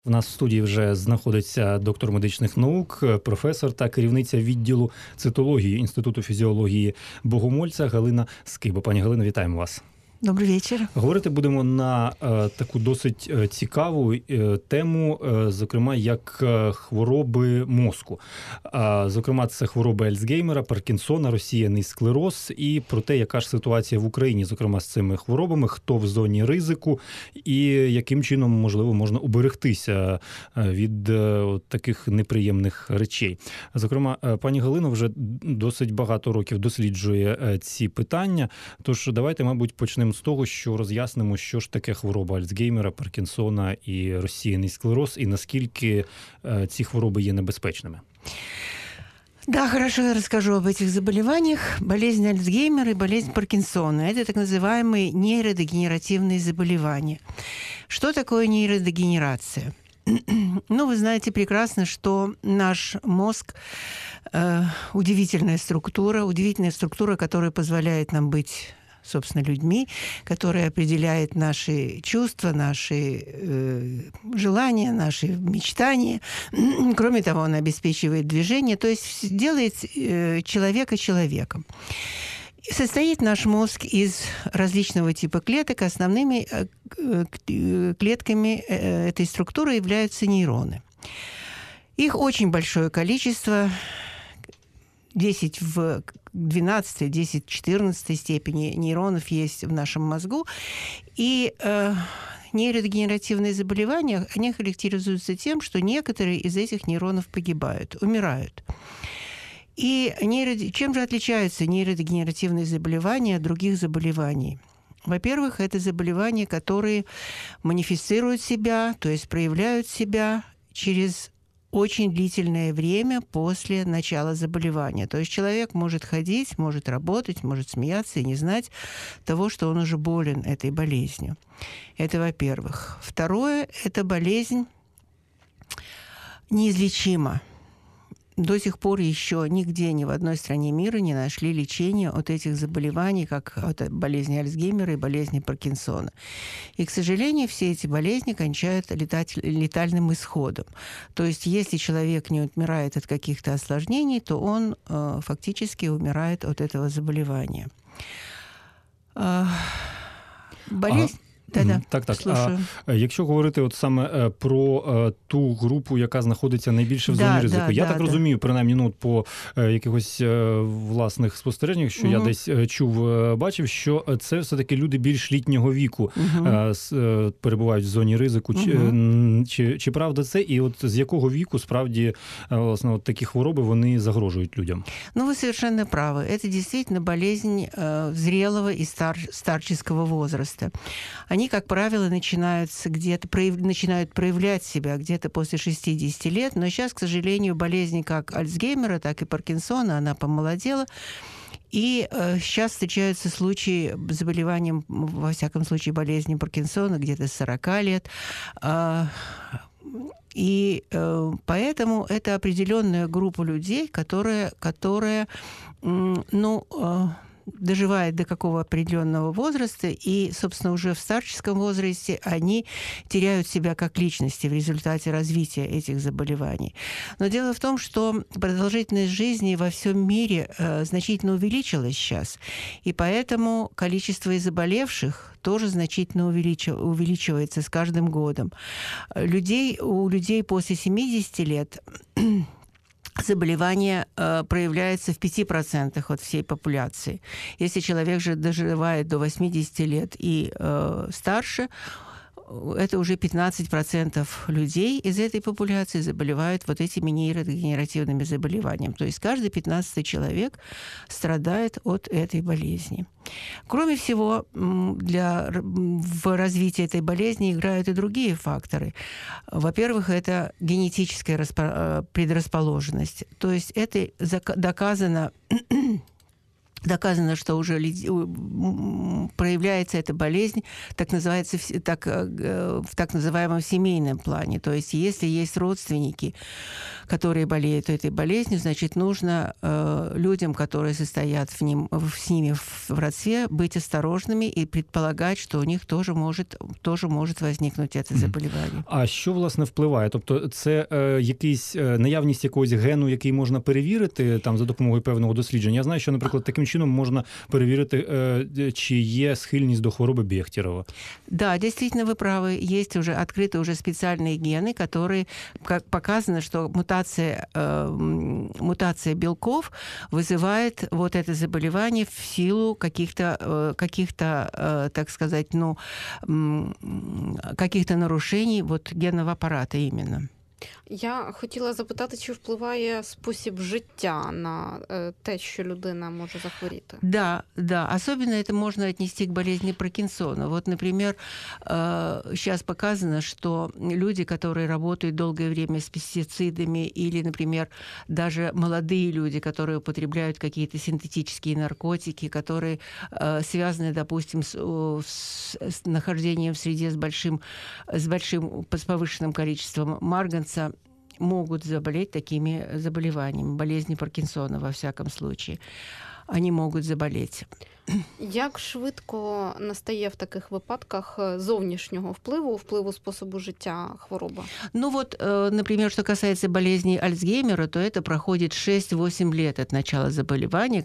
В нас в студії вже знаходиться доктор медичних наук, професор та керівниця відділу цитології Інституту фізіології Богомольця Галина Скиба. Пані Галино, вітаємо вас. Добрий вечір. Говорити будемо на таку досить цікаву тему, зокрема, як хвороби мозку. Зокрема, це хвороби Альцгеймера, Паркінсона, розсіяний склероз і про те, яка ж ситуація в Україні, зокрема, з цими хворобами, хто в зоні ризику і яким чином, можливо, можна уберегтися від таких неприємних речей. Зокрема, пані Галино вже досить багато років досліджує ці питання, тож давайте, мабуть, почнемо з того, що роз'яснимо, що ж таке хвороба Альцгеймера, Паркінсона і розсіяний склероз, і наскільки ці хвороби є небезпечними. Да, хорошо, я расскажу об этих заболеваниях. Болезнь Альцгеймера и болезнь Паркинсона – это так называемые нейродегенеративные заболевания. Что такое нейродегенерация? Ну, вы знаете прекрасно, что наш мозг удивительная структура, которая позволяет нам быть, собственно, людьми, которая определяет наши чувства, наши желания, наши мечтания. Кроме того, она обеспечивает движение, то есть делает человека человеком. Состоит наш мозг из различного типа клеток. Основными клетками этой структуры являются нейроны. Их очень большое количество, 10 в 12, 10 в 14 степени нейронов есть в нашем мозгу. И нейродегенеративные заболевания, они характеризуются тем, что некоторые из этих нейронов погибают, умирают. И чем же отличаются нейродегенеративные заболевания от других заболеваний? Во-первых, это заболевания, которые манифестируют себя, то есть проявляют себя через очень длительное время после начала заболевания. То есть человек может ходить, может работать, может смеяться и не знать того, что он уже болен этой болезнью. Это во-первых. Второе, эта болезнь неизлечима. До сих пор еще нигде, ни в одной стране мира не нашли лечения от этих заболеваний, как от болезни Альцгеймера и болезни Паркинсона. И, к сожалению, все эти болезни кончают летальным исходом. То есть, если человек не умирает от каких-то осложнений, то он фактически умирает от этого заболевания. Болезнь... Так. А якщо говорити от саме про ту групу, яка знаходиться найбільше в зоні ризику, я так розумію, принаймні, по якихось власних спостереженнях, що я десь чув, бачив, що це все-таки люди більш літнього віку перебувають в зоні ризику. Чи правда це? І от з якого віку, справді, власне, от такі хвороби, вони загрожують людям? Ну, вы совершенно правы. Это действительно болезнь зрелого и старческого возраста. Они, как правило, начинают проявлять себя где-то после 60 лет, но сейчас, к сожалению, болезни как Альцгеймера, так и Паркинсона, она помолодела, и сейчас встречаются случаи заболеванием, во всяком случае, болезни Паркинсона где-то с 40 лет, и поэтому это определенная группа людей, которая доживает до какого определенного возраста, и, собственно, уже в старческом возрасте они теряют себя как личности в результате развития этих заболеваний. Но дело в том, что продолжительность жизни во всем мире значительно увеличилась сейчас, и поэтому количество заболевших тоже значительно увеличивается с каждым годом. У людей после 70 лет заболевание проявляется в 5% от всей популяции. Если человек же доживает до 80 лет и старше, это уже 15% людей из этой популяции заболевают вот этими нейродегенеративными заболеваниями. То есть каждый 15-й человек страдает от этой болезни. Кроме всего, в развитии этой болезни играют и другие факторы. Во-первых, это генетическая предрасположенность. То есть это доказано доказано, что уже проявляется эта болезнь в так называемом семейном плане. То есть если есть родственники, которые болеют этой болезнью, значит, нужно людям, которые состоят с ними в родстве, быть осторожными и предполагать, что у них тоже может возникнуть это заболевание. А що, власне, впливає? Тобто це якийсь наявність якогось гену, який можна перевірити там за допомогою певного дослідження? Я знаю, що, наприклад, таким чином можна перевірити, чи є схильність до хвороби Бехтерова. Да, действительно, вы правы. Есть уже открыты уже специальные гены, которые, как показано, что мутация белков вызывает вот это заболевание в силу каких-то, так сказать, каких-то нарушений вот генного аппарата именно. Я хотіла запитати, чи впливає спосіб життя на те, що людина може захворіти? Да. Особенно это можно отнести к болезни Паркинсона. Вот, например, сейчас показано, что люди, которые работают долгое время с пестицидами, или, например, даже молодые люди, которые употребляют какие-то синтетические наркотики, которые связаны, допустим, с нахождением в среде с повышенным количеством марганца, могут заболеть такими заболеваниями, болезни Паркинсона, во всяком случае. Они можуть заболіти. Як швидко настає в таких випадках зовнішнього впливу способу життя хвороба? Например, что касается болезни Альцгеймера, то это проходит 6-8 лет от начала заболевания,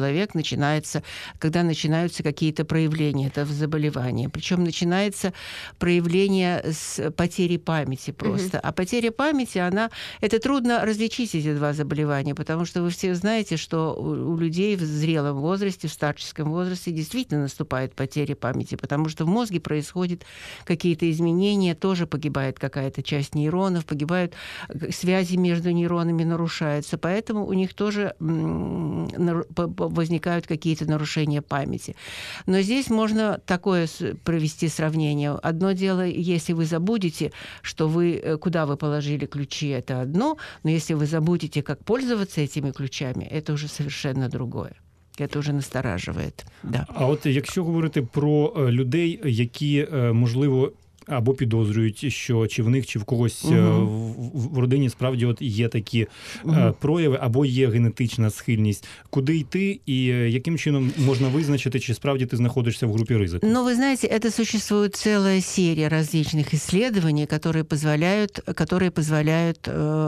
когда начинаются какие-то проявления этого заболевания. Причем начинается проявление с потери памяти просто. А потеря памяти, это трудно различить эти два заболевания, потому что вы все знаете, что у людей в зрелом возрасте, в старческом возрасте действительно наступает потеря памяти, потому что в мозге происходят какие-то изменения, тоже погибает какая-то часть нейронов, погибают связи между нейронами, нарушаются, поэтому у них тоже возникают какие-то нарушения памяти. Но здесь можно такое провести сравнение. Одно дело, если вы забудете, куда вы положили ключи, это одно, но если вы забудете, как пользоваться этими ключами, это уже совершенно другое. Це вже насторажує. Да. А от якщо говорити про людей, які, можливо, або підозрюють, що чи в них, чи в когось в родині справді от є такі прояви, або є генетична схильність, куди йти і яким чином можна визначити, чи справді ти знаходишься в групі ризику? Вы знаете, это существует целая серия различных исследований, которые позволяют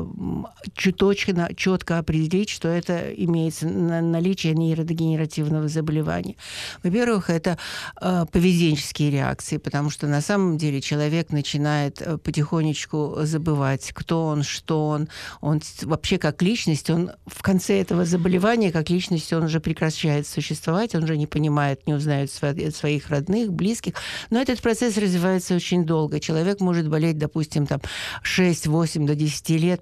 четко определить, что это имеется наличие нейродегенеративного заболевания. Во-первых, это поведенческие реакции, потому что на самом деле человек начинает потихонечку забывать, кто он, что он. Он вообще как личность, он в конце этого заболевания как личность, он уже прекращает существовать, он уже не понимает, не узнает своих родных, близких. Но этот процесс развивается очень долго. Человек может болеть, допустим, 6-8 до 10 лет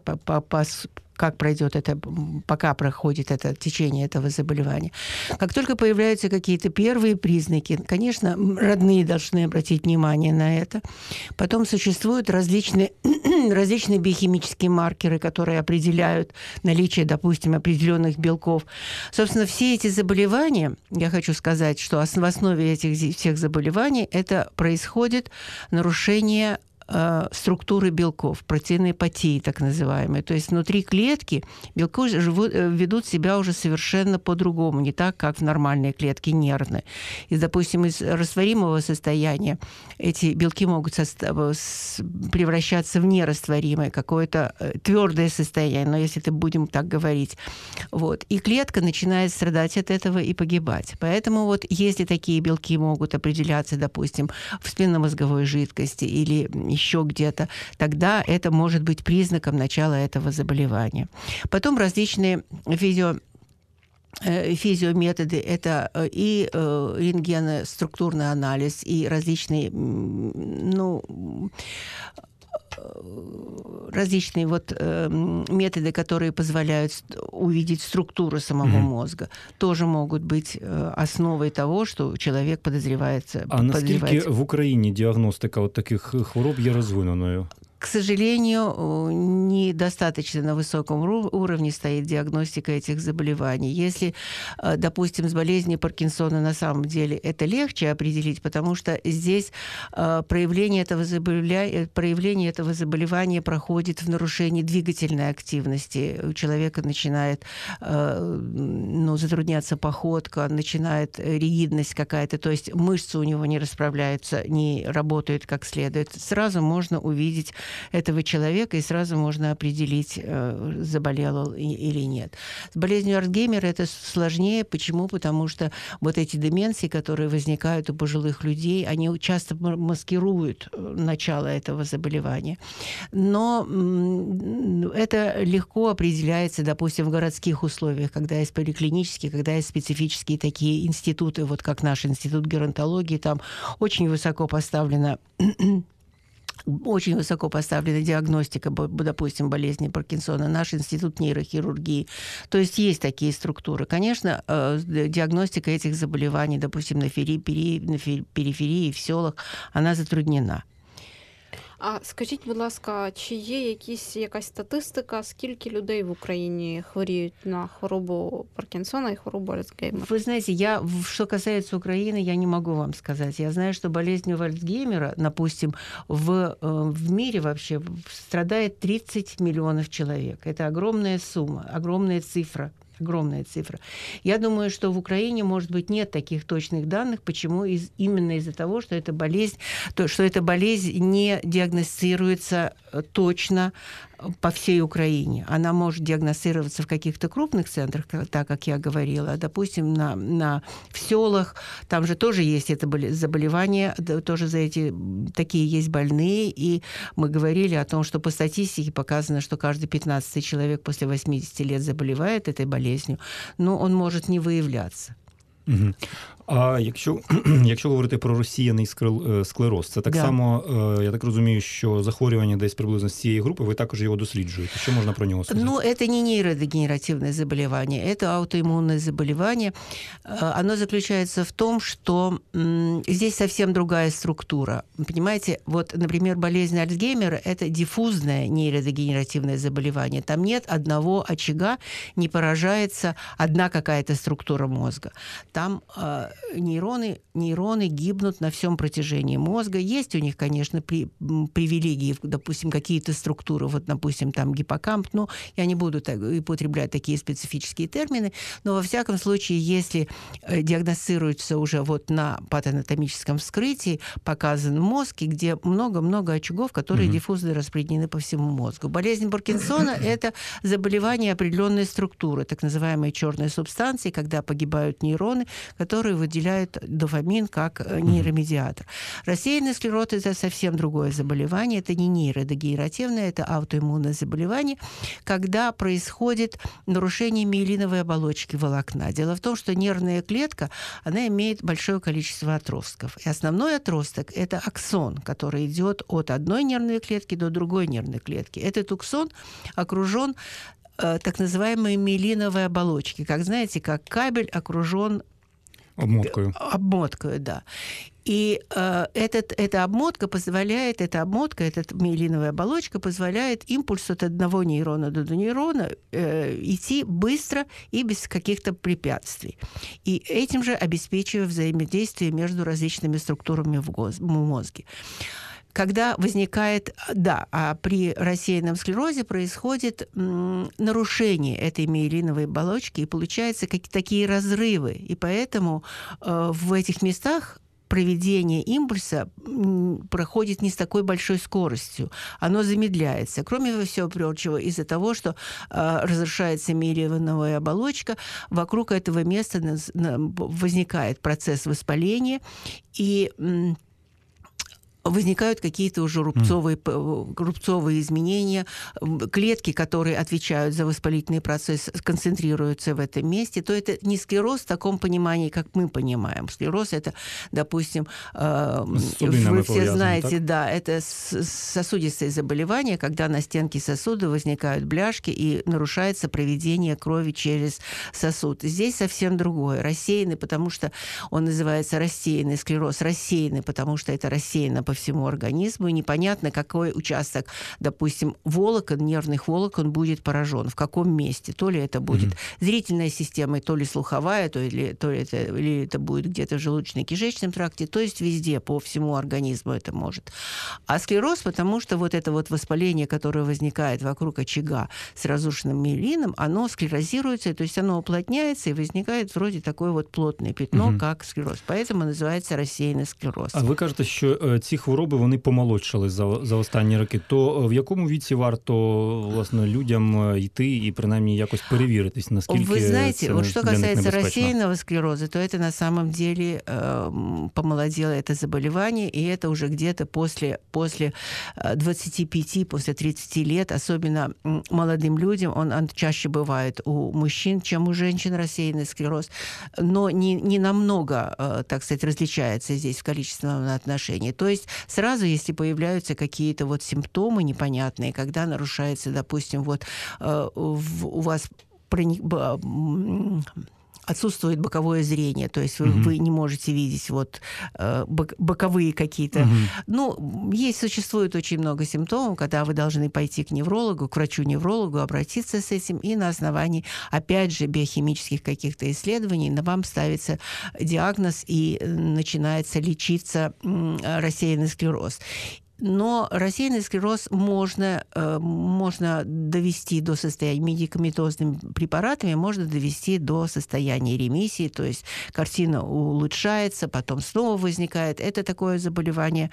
пока проходит это течение этого заболевания. Как только появляются какие-то первые признаки, конечно, родные должны обратить внимание на это. Потом существуют различные биохимические маркеры, которые определяют наличие, допустим, определенных белков. Собственно, все эти заболевания, я хочу сказать, что в основе этих всех заболеваний это происходит нарушение структуры белков, протеинопатии так называемые. То есть внутри клетки белки ведут себя уже совершенно по-другому, не так, как в нормальной клетке нервной. И, допустим, из растворимого состояния эти белки могут превращаться в нерастворимое, какое-то твердое состояние, но если будем так говорить. И клетка начинает страдать от этого и погибать. Поэтому если такие белки могут определяться, допустим, в спинномозговой жидкости или еще где-то, тогда это может быть признаком начала этого заболевания. Потом различные физиометоды, это и рентгеноструктурный анализ, и различные методы, которые позволяют увидеть структуру самого мозга, тоже могут быть основой того, что человек подозревается. А наскільки в Україні діагностика таких хвороб є розвиненою? К к сожалению, недостаточно на высоком уровне стоит диагностика этих заболеваний. Если, допустим, с болезнью Паркинсона на самом деле это легче определить, потому что здесь проявление этого заболевания проходит в нарушении двигательной активности. У человека начинает затрудняться походка, начинает ригидность какая-то, то есть мышцы у него не расправляются, не работают как следует. Сразу можно увидеть этого человека и сразу можно определить, заболел он или нет. С болезнью Альцгеймера это сложнее. Почему? Потому что вот эти деменции, которые возникают у пожилых людей, они часто маскируют начало этого заболевания. Но это легко определяется, допустим, в городских условиях, когда есть поликлинические, когда есть специфические такие институты, вот как наш институт геронтологии, там очень высоко поставлена диагностика, допустим, болезни Паркинсона, наш институт нейрохирургии. То есть есть такие структуры. Конечно, диагностика этих заболеваний, допустим, на периферии, в селах, она затруднена. А скажіть, будь ласка, чи є якась статистика, скільки людей в Україні хворіють на хворобу Паркинсона и хворобу Альцгеймера? Вы знаете, что касается Украины, я не могу вам сказать. Я знаю, что болезнью Альцгеймера, допустим, в мире вообще страдает 30 миллионов человек. Это огромная сумма, огромная цифра. Я думаю, что в Украине, может быть, нет таких точных данных. Почему? Именно из-за того, что эта болезнь не диагностируется точно по всей Украине. Она может диагностироваться в каких-то крупных центрах, так как я говорила. Допустим, в селах, там же тоже есть это заболевание, тоже такие есть больные. И мы говорили о том, что по статистике показано, что каждый 15-й человек после 80 лет заболевает этой болезнью, но он может не выявляться. Угу. А якщо говорити про розсіяний склероз, це так само, я так розумію, що захворювання десь приблизно з цієї групи, ви також його досліджуєте. Що можна про нього сказати? Это не нейродегенеративное заболевание, это аутоиммунное заболевание. Оно заключается в том, что здесь совсем другая структура. Понимаете, вот, например, болезнь Альцгеймера – это диффузное нейродегенеративное заболевание. Там нет одного очага, не поражается одна какая-то структура мозга. Там нейроны гибнут на всем протяжении мозга. Есть у них, конечно, привилегии, допустим, какие-то структуры, вот, допустим, там гиппокамп, но я не буду употреблять такие специфические термины, но во всяком случае, если диагностируется уже вот на патоанатомическом вскрытии, показан мозг, где много-много очагов, которые диффузно распределены по всему мозгу. Болезнь Паркинсона – это заболевание определенной структуры, так называемой черной субстанции, когда погибают нейроны, которые выделяют дофамин как нейромедиатор. Рассеянный склероз – это совсем другое заболевание. Это не нейродегенеративное, это аутоиммунное заболевание, когда происходит нарушение миелиновой оболочки волокна. Дело в том, что нервная клетка, она имеет большое количество отростков. И основной отросток – это аксон, который идет от одной нервной клетки до другой нервной клетки. Этот аксон окружен так называемой миелиновой оболочкой. Как знаете, как кабель окружен обмоткой, да. И эта миелиновая оболочка позволяет импульсу от одного нейрона до нейрона идти быстро и без каких-то препятствий. И этим же обеспечивая взаимодействие между различными структурами в мозге. Когда возникает, а при рассеянном склерозе происходит нарушение этой миелиновой оболочки, и получаются такие разрывы. И поэтому в этих местах проведение импульса проходит не с такой большой скоростью. Оно замедляется. Кроме всего прочего, из-за того, что разрушается миелиновая оболочка, вокруг этого места возникает процесс воспаления, и возникают какие-то уже рубцовые изменения. Клетки, которые отвечают за воспалительный процесс, концентрируются в этом месте. То это не склероз в таком понимании, как мы понимаем. Склероз – это, допустим, вы все знаете, да, это сосудистые заболевания, когда на стенке сосуда возникают бляшки и нарушается проведение крови через сосуд. Здесь совсем другое. Рассеянный, потому что он называется рассеянный склероз. Рассеянный, потому что это рассеяно по всему организму, и непонятно, какой участок, допустим, волокон, нервных волокон будет поражен, в каком месте. То ли это будет зрительная система, то ли слуховая, или это будет где-то в желудочно-кишечном тракте, то есть везде, по всему организму это может. А склероз, потому что вот это вот воспаление, которое возникает вокруг очага с разрушенным миелином, оно склерозируется, то есть оно уплотняется, и возникает вроде такое вот плотное пятно, как склероз. Поэтому називається розсіяний склероз. А ви кажете, що ці хвороби, вони помолодшали за останні роки. То в якому віці варто, власне, людям йти і принаймні якось перевіритись, наскільки Вы знаете, це вот что для них касается небезпечно? рассеянного склероза, то это на самом деле помолодело это заболевание, и это уже где-то после 25, после 30 лет, особенно молодым людям, он чаще бывает у мужчин, чем у женщин, рассеянный склероз, но не намного, так сказать, различается здесь в количественном отношении. То есть сразу, если появляются какие-то вот симптомы непонятные, когда нарушается, допустим, вот у вас отсутствует боковое зрение, то есть вы не можете видеть вот боковые какие-то. Ну, существует очень много симптомов, когда вы должны пойти к неврологу, к врачу-неврологу, обратиться с этим, и на основании, опять же, биохимических каких-то исследований на вам ставится диагноз и начинается лечиться рассеянный склероз. Но рассеянный склероз можно довести до состояния медикаментозными препаратами, можно довести до состояния ремиссии, то есть картина улучшается, потом снова возникает. Это такое заболевание.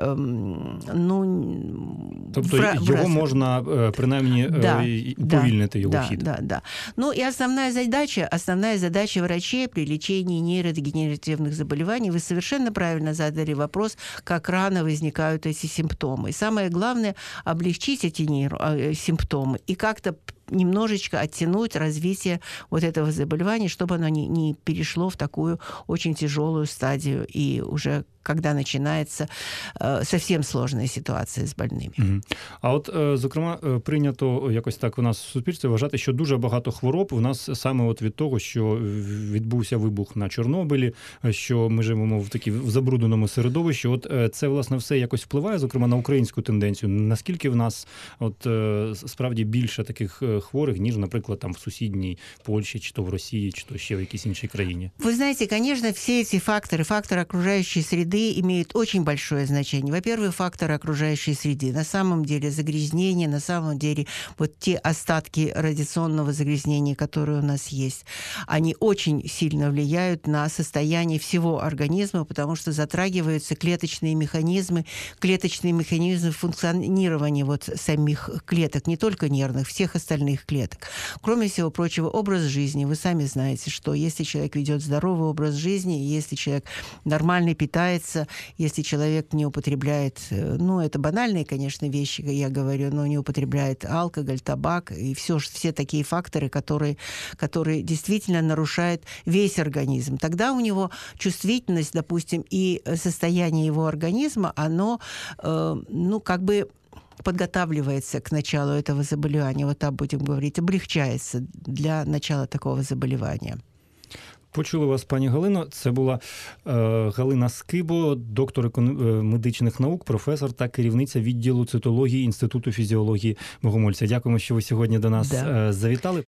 Тобто його можна, принаймні, уповільнити його хід. Да. Ну и основная задача врачей при лечении нейродегенеративных заболеваний, вы совершенно правильно задали вопрос, как рано возникают эти симптомы. И самое главное – облегчить эти симптомы и как-то немножечко оттянуть развитие вот этого заболевания, чтобы оно не перешло в такую очень тяжелую стадию, и уже когда начинается совсем сложная ситуація з больними. А от, зокрема, прийнято якось так у нас в суспільстві вважати, що дуже багато хвороб у нас саме от від того, що відбувся вибух на Чорнобилі, що ми живемо в забрудненому середовищі. От це, власне, все якось впливає, зокрема, на українську тенденцію. Наскільки в нас от справді більше таких хворих, ніж, наприклад, там в сусідній Польщі, чи то в Росії, чи то ще в якійсь іншій країні? Вы знаете, конечно, все эти факторы окружающей среды имеют очень большое значение. Во-первых, факторы окружающей среды. На самом деле загрязнение, на самом деле вот те остатки радиационного загрязнения, которые у нас есть, они очень сильно влияют на состояние всего организма, потому что затрагиваются клеточные механизмы функционирования вот самих клеток, не только нервных, всех остальных клеток. Кроме всего прочего, образ жизни. Вы сами знаете, что если человек ведет здоровый образ жизни, если человек нормально питается, если человек не употребляет, это банальные, конечно, вещи, я говорю, но не употребляет алкоголь, табак и все такие факторы, которые действительно нарушают весь организм. Тогда у него чувствительность, допустим, и состояние его организма, оно, подготавливается к началу этого заболевания, вот так будем говорить, облегчается для начала такого заболевания. Почули вас, пані Галино. Це була Галина Скибо, доктор медичних наук, професор та керівниця відділу цитології Інституту фізіології Богомольця. Дякуємо, що ви сьогодні до нас завітали.